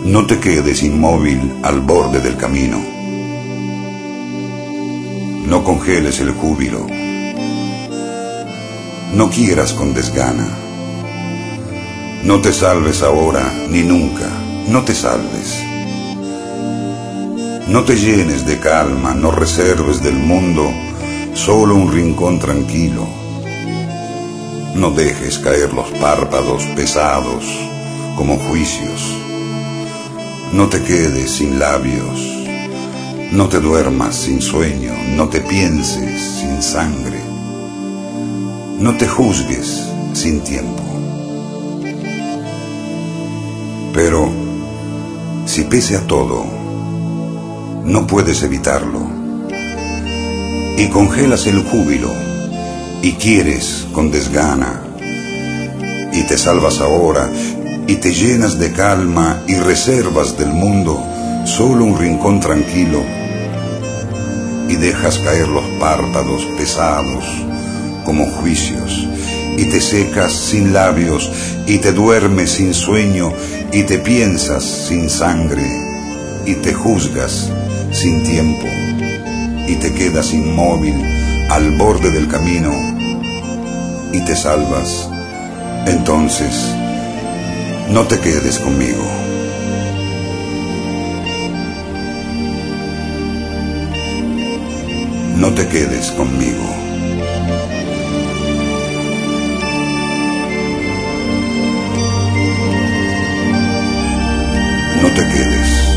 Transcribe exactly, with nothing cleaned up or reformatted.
No te quedes inmóvil al borde del camino. No congeles el júbilo. No quieras con desgana. No te salves ahora ni nunca. No te salves. No te llenes de calma, no reserves del mundo solo un rincón tranquilo. No dejes caer los párpados pesados como juicios. No te quedes sin labios, no te duermas sin sueño, no te pienses sin sangre, no te juzgues sin tiempo. Pero si pese a todo no puedes evitarlo y congelas el júbilo y quieres con desgana y te salvas ahora y te llenas de calma y reservas del mundo solo un rincón tranquilo y dejas caer los párpados pesados como juicios y te secas sin labios y te duermes sin sueño y te piensas sin sangre y te juzgas sin tiempo y te quedas inmóvil al borde del camino y te salvas, entonces no te quedes conmigo. No te quedes conmigo. No te quedes.